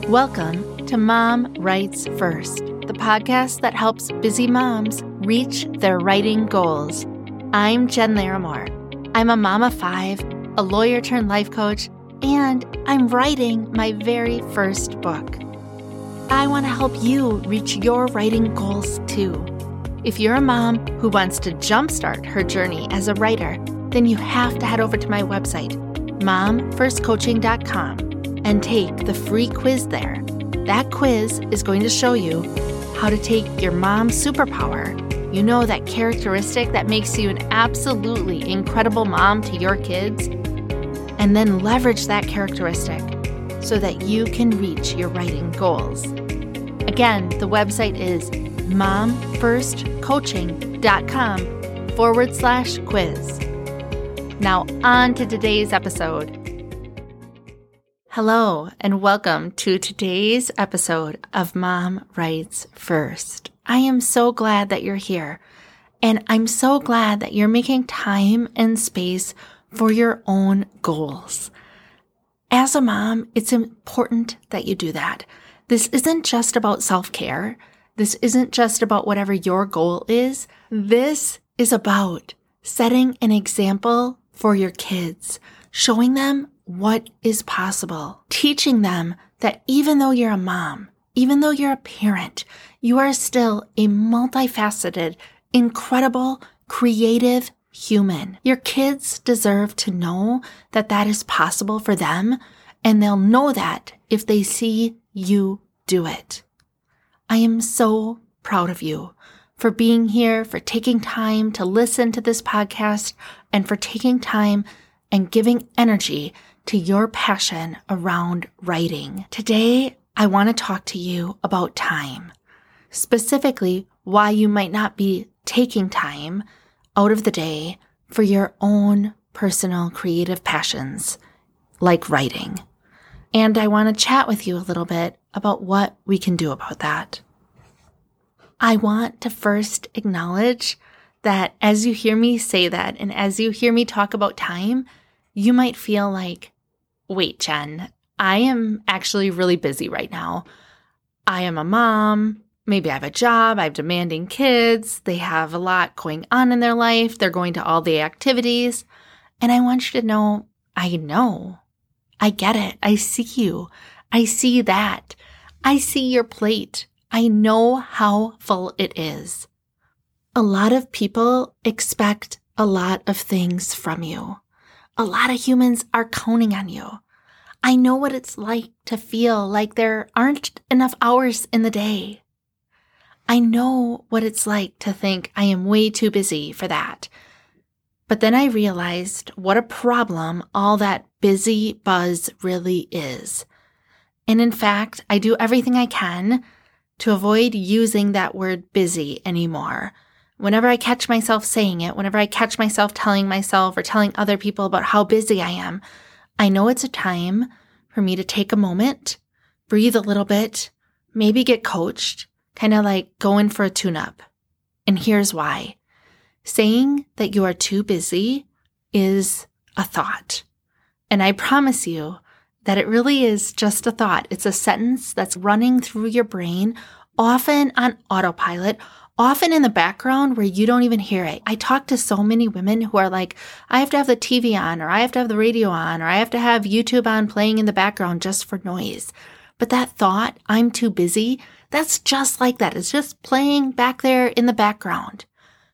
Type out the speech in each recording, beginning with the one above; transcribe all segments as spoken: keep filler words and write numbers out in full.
Welcome to Mom Writes First, the podcast that helps busy moms reach their writing goals. I'm Jen Larimore. I'm a mom of five, a lawyer turned life coach, and I'm writing my very first book. I want to help you reach your writing goals too. If you're a mom who wants to jumpstart her journey as a writer, then you have to head over to my website, mom first coaching dot com, and take the free quiz there. That quiz is going to show you how to take your mom's superpower, you know, that characteristic that makes you an absolutely incredible mom to your kids, and then leverage that characteristic so that you can reach your writing goals. Again, the website is mom first coaching dot com forward slash quiz. Now on to today's episode. Hello, and welcome to today's episode of Mom Writes First. I am so glad that you're here, and I'm so glad that you're making time and space for your own goals. As a mom, it's important that you do that. This isn't just about self-care. This isn't just about whatever your goal is. This is about setting an example for your kids, showing them what is possible, teaching them that even though you're a mom, even though you're a parent, you are still a multifaceted, incredible, creative human. Your kids deserve to know that that is possible for them, and they'll know that if they see you do it. I am so proud of you for being here, for taking time to listen to this podcast, and for taking time and giving energy to your passion around writing. Today, I want to talk to you about time, specifically why you might not be taking time out of the day for your own personal creative passions, like writing. And I want to chat with you a little bit about what we can do about that. I want to first acknowledge that as you hear me say that, and as you hear me talk about time, you might feel like, wait, Jen, I am actually really busy right now. I am a mom. Maybe I have a job. I have demanding kids. They have a lot going on in their life. They're going to all the activities. And I want you to know, I know. I get it. I see you. I see that. I see your plate. I know how full it is. A lot of people expect a lot of things from you. A lot of humans are counting on you. I know what it's like to feel like there aren't enough hours in the day. I know what it's like to think I am way too busy for that. But then I realized what a problem all that busy buzz really is. And in fact, I do everything I can to avoid using that word busy anymore. Whenever I catch myself saying it, whenever I catch myself telling myself or telling other people about how busy I am, I know it's a time for me to take a moment, breathe a little bit, maybe get coached, kind of like going for a tune-up. And here's why. Saying that you are too busy is a thought. And I promise you that it really is just a thought. It's a sentence that's running through your brain, often on autopilot, often in the background where you don't even hear it. I talk to so many women who are like, I have to have the T V on, or I have to have the radio on, or I have to have YouTube on playing in the background just for noise. But that thought, I'm too busy, that's just like that. It's just playing back there in the background.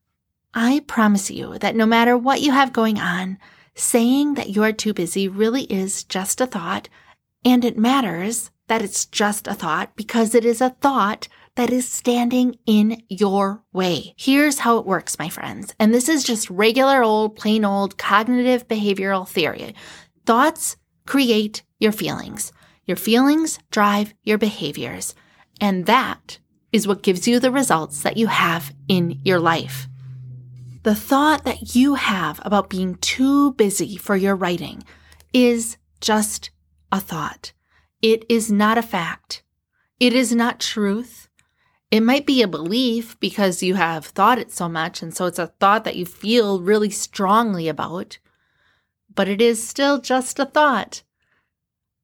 I promise you that no matter what you have going on, saying that you are too busy really is just a thought, and it matters that it's just a thought because it is a thought that is standing in your way. Here's how it works, my friends. And this is just regular old, plain old cognitive behavioral theory. Thoughts create your feelings. Your feelings drive your behaviors. And that is what gives you the results that you have in your life. The thought that you have about being too busy for your writing is just a thought. It is not a fact. It is not truth. It might be a belief because you have thought it so much, and so it's a thought that you feel really strongly about, but it is still just a thought.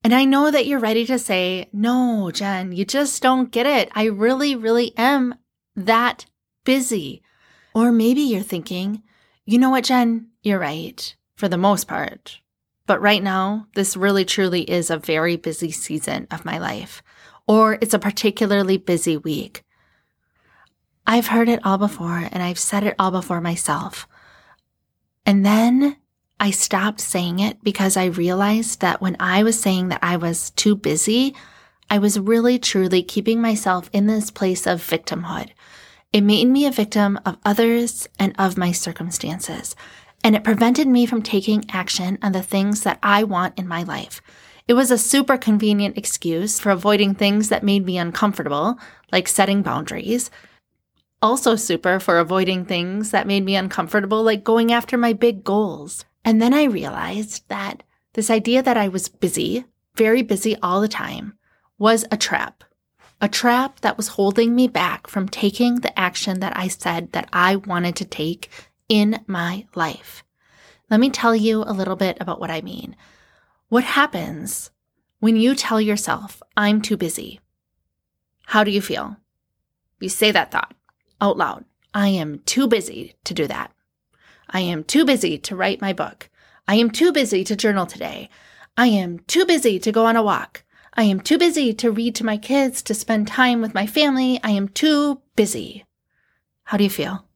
And I know that you're ready to say, no, Jen, you just don't get it. I really, really am that busy. Or maybe you're thinking, you know what, Jen, you're right for the most part. But right now, this really truly is a very busy season of my life. Or it's a particularly busy week. I've heard it all before, and I've said it all before myself. And then I stopped saying it because I realized that when I was saying that I was too busy, I was really truly keeping myself in this place of victimhood. It made me a victim of others and of my circumstances, and it prevented me from taking action on the things that I want in my life. It was a super convenient excuse for avoiding things that made me uncomfortable, like setting boundaries. Also super for avoiding things that made me uncomfortable, like going after my big goals. And then I realized that this idea that I was busy, very busy all the time, was a trap. A trap that was holding me back from taking the action that I said that I wanted to take in my life. Let me tell you a little bit about what I mean. What happens when you tell yourself, I'm too busy? How do you feel? You say that thought out loud. I am too busy to do that. I am too busy to write my book. I am too busy to journal today. I am too busy to go on a walk. I am too busy to read to my kids, to spend time with my family. I am too busy. How do you feel?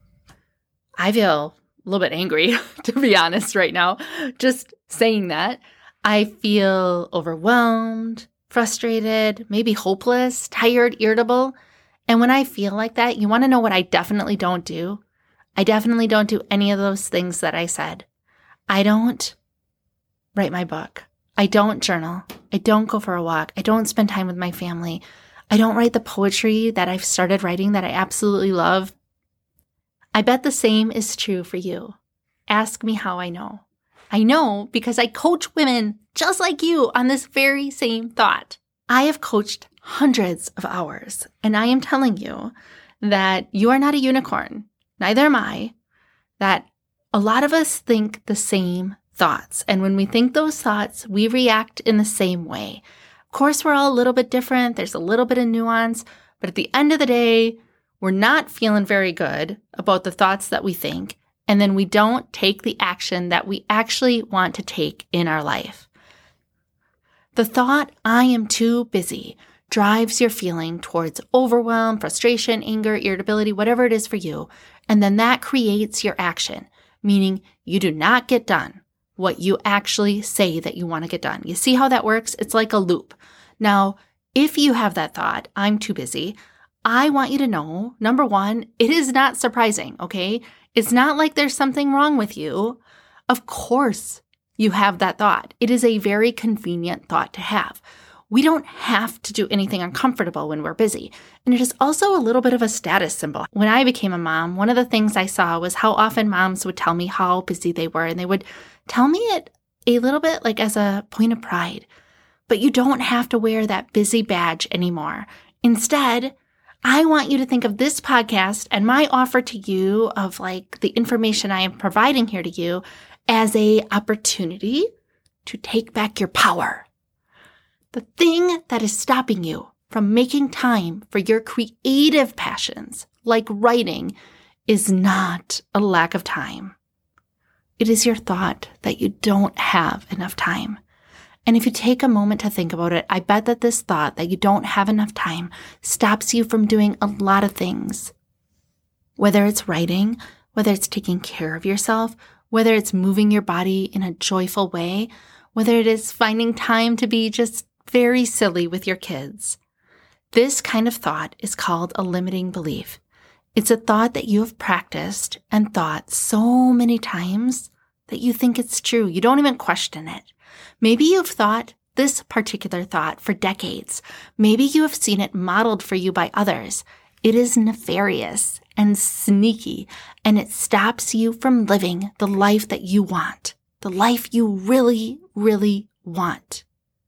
I feel a little bit angry, to be honest, right now. Just saying that. I feel overwhelmed, frustrated, maybe hopeless, tired, irritable. And when I feel like that, you want to know what I definitely don't do? I definitely don't do any of those things that I said. I don't write my book. I don't journal. I don't go for a walk. I don't spend time with my family. I don't write the poetry that I've started writing that I absolutely love. I bet the same is true for you. Ask me how I know. I know because I coach women just like you on this very same thought. I have coached hundreds of hours, and I am telling you that you are not a unicorn. Neither am I. That a lot of us think the same thoughts. And when we think those thoughts, we react in the same way. Of course, we're all a little bit different. There's a little bit of nuance. But at the end of the day, we're not feeling very good about the thoughts that we think. And then we don't take the action that we actually want to take in our life. The thought, I am too busy, drives your feeling towards overwhelm, frustration, anger, irritability, whatever it is for you. And then that creates your action, meaning you do not get done what you actually say that you want to get done. You see how that works? It's like a loop. Now, if you have that thought, I'm too busy, I want you to know, number one, it is not surprising, okay? It's not like there's something wrong with you. Of course you have that thought. It is a very convenient thought to have. We don't have to do anything uncomfortable when we're busy. And it is also a little bit of a status symbol. When I became a mom, one of the things I saw was how often moms would tell me how busy they were, and they would tell me it a little bit like as a point of pride. But you don't have to wear that busy badge anymore. Instead, I want you to think of this podcast and my offer to you of like the information I am providing here to you as a opportunity to take back your power. The thing that is stopping you from making time for your creative passions, like writing, is not a lack of time. It is your thought that you don't have enough time. And if you take a moment to think about it, I bet that this thought that you don't have enough time stops you from doing a lot of things. Whether it's writing, whether it's taking care of yourself, whether it's moving your body in a joyful way, whether it is finding time to be just very silly with your kids. This kind of thought is called a limiting belief. It's a thought that you have practiced and thought so many times that you think it's true. You don't even question it. Maybe you've thought this particular thought for decades. Maybe you have seen it modeled for you by others. It is nefarious and sneaky, and it stops you from living the life that you want, the life you really, really want.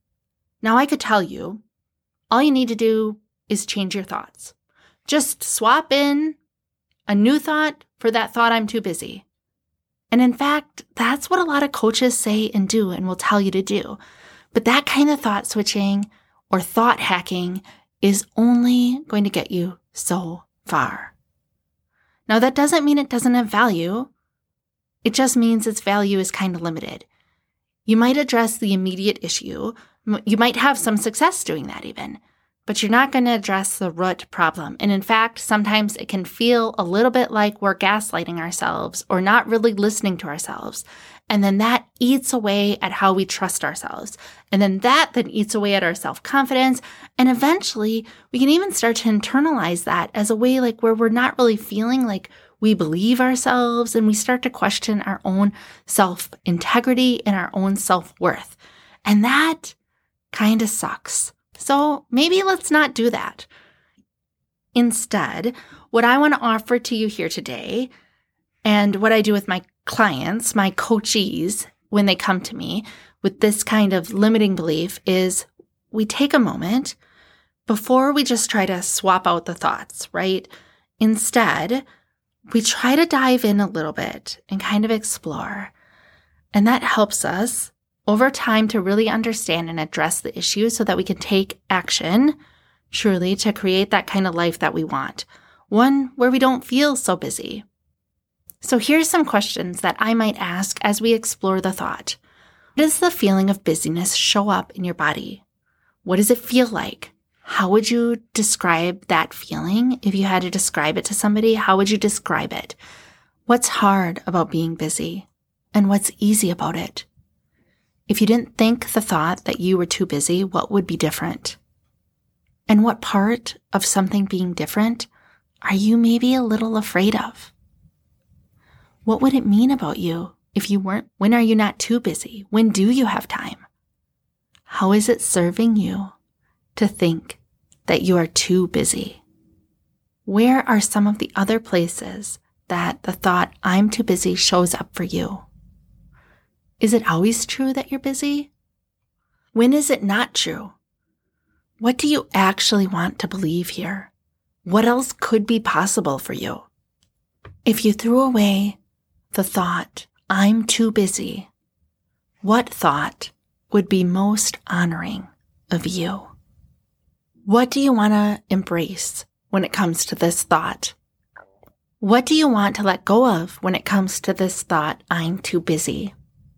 Now, I could tell you, all you need to do is change your thoughts. Just swap in a new thought for that thought, I'm too busy. And in fact, that's what a lot of coaches say and do and will tell you to do. But that kind of thought switching or thought hacking is only going to get you so far. Now, that doesn't mean it doesn't have value. It just means its value is kind of limited. You might address the immediate issue. You might have some success doing that even, but you're not going to address the root problem. And in fact, sometimes it can feel a little bit like we're gaslighting ourselves or not really listening to ourselves. And then that eats away at how we trust ourselves. And then that then eats away at our self-confidence. And eventually we can even start to internalize that as a way like where we're not really feeling like we believe ourselves, and we start to question our own self-integrity and our own self-worth. And that kind of sucks. So maybe let's not do that. Instead, what I want to offer to you here today, and what I do with my clients, my coachees, when they come to me with this kind of limiting belief, is we take a moment before we just try to swap out the thoughts, right? Instead, we try to dive in a little bit and kind of explore. And that helps us over time to really understand and address the issue so that we can take action, truly, to create that kind of life that we want. One where we don't feel so busy. So here's some questions that I might ask as we explore the thought. What does the feeling of busyness show up in your body? What does it feel like? How would you describe that feeling? If you had to describe it to somebody, how would you describe it? What's hard about being busy? And what's easy about it? If you didn't think the thought that you were too busy, what would be different? And what part of something being different are you maybe a little afraid of? What would it mean about you if you weren't? When are you not too busy? When do you have time? How is it serving you to think that you are too busy? Where are some of the other places that the thought, I'm too busy, shows up for you? Is it always true that you're busy? When is it not true? What do you actually want to believe here? What else could be possible for you? If you threw away the thought, I'm too busy, what thought would be most honoring of you? What do you want to embrace when it comes to this thought? What do you want to let go of when it comes to this thought, I'm too busy?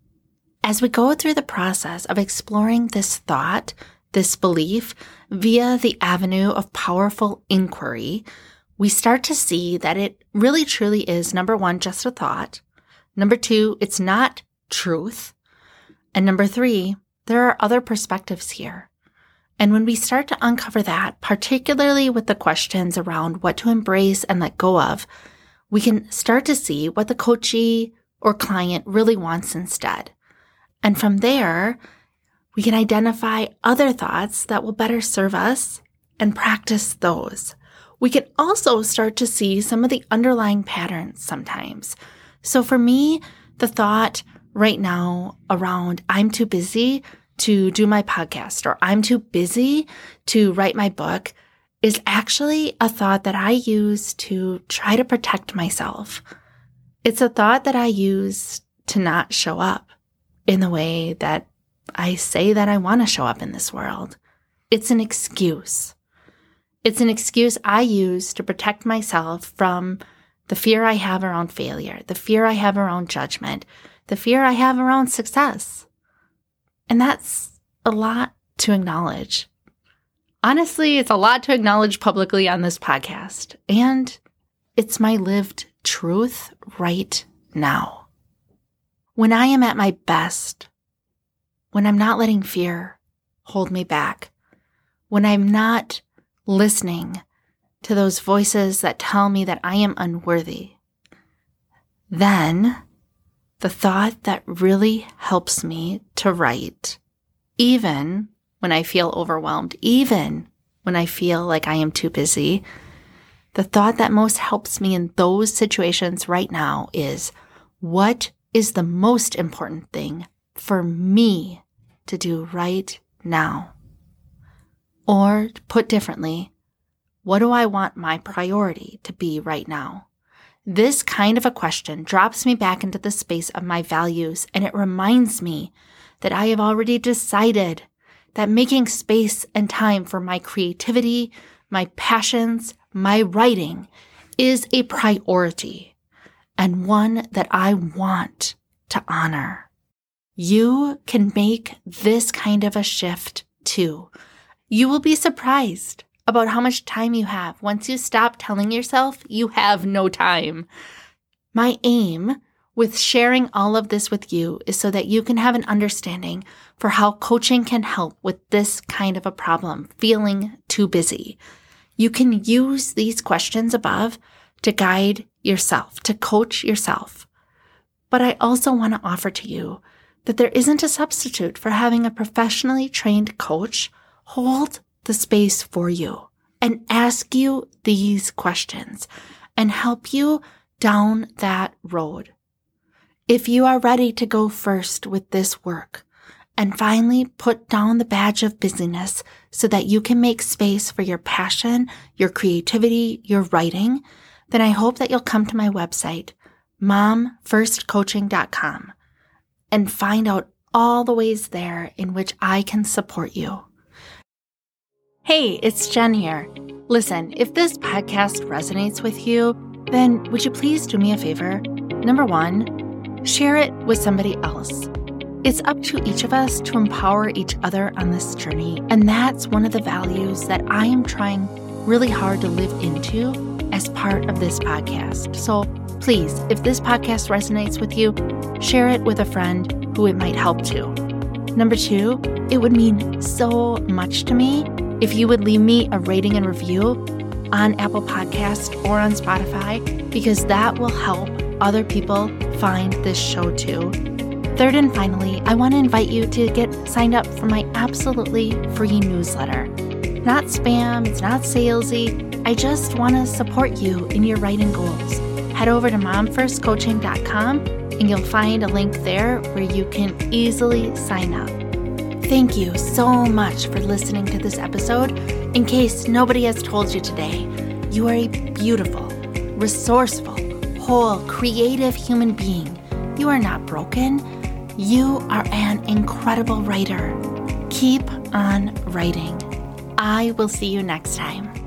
As we go through the process of exploring this thought, this belief, via the avenue of powerful inquiry, we start to see that it really truly is, number one, just a thought. Number two, it's not truth. And number three, there are other perspectives here. And when we start to uncover that, particularly with the questions around what to embrace and let go of, we can start to see what the coachee or client really wants instead. And from there, we can identify other thoughts that will better serve us and practice those. We can also start to see some of the underlying patterns sometimes. So for me, the thought right now around I'm too busy to do my podcast or I'm too busy to write my book is actually a thought that I use to try to protect myself. It's a thought that I use to not show up in the way that I say that I want to show up in this world. It's an excuse. It's an excuse I use to protect myself from the fear I have around failure, the fear I have around judgment, the fear I have around success. And that's a lot to acknowledge. Honestly, it's a lot to acknowledge publicly on this podcast. And it's my lived truth right now. When I am at my best, when I'm not letting fear hold me back, when I'm not listening to those voices that tell me that I am unworthy, then the thought that really helps me to write, even when I feel overwhelmed, even when I feel like I am too busy, the thought that most helps me in those situations right now is, what is the most important thing for me to do right now? Or put differently, what do I want my priority to be right now? This kind of a question drops me back into the space of my values, and it reminds me that I have already decided that making space and time for my creativity, my passions, my writing is a priority and one that I want to honor. You can make this kind of a shift too. You will be surprised about how much time you have once you stop telling yourself you have no time. My aim with sharing all of this with you is so that you can have an understanding for how coaching can help with this kind of a problem, feeling too busy. You can use these questions above to guide yourself, to coach yourself. But I also want to offer to you that there isn't a substitute for having a professionally trained coach hold the space for you and ask you these questions and help you down that road. If you are ready to go first with this work and finally put down the badge of busyness so that you can make space for your passion, your creativity, your writing, then I hope that you'll come to my website, mom first coaching dot com, and find out all the ways there in which I can support you. Hey, it's Jen here. Listen, if this podcast resonates with you, then would you please do me a favor? Number one, share it with somebody else. It's up to each of us to empower each other on this journey, and that's one of the values that I am trying really hard to live into as part of this podcast. So please, if this podcast resonates with you, share it with a friend who it might help too. Number two, it would mean so much to me if you would leave me a rating and review on Apple Podcasts or on Spotify, because that will help other people find this show too. Third and finally, I want to invite you to get signed up for my absolutely free newsletter. Not spam, it's not salesy. I just want to support you in your writing goals. Head over to mom first coaching dot com and you'll find a link there where you can easily sign up. Thank you so much for listening to this episode. In case nobody has told you today, you are a beautiful, resourceful, whole, creative human being. You are not broken. You are an incredible writer. Keep on writing. I will see you next time.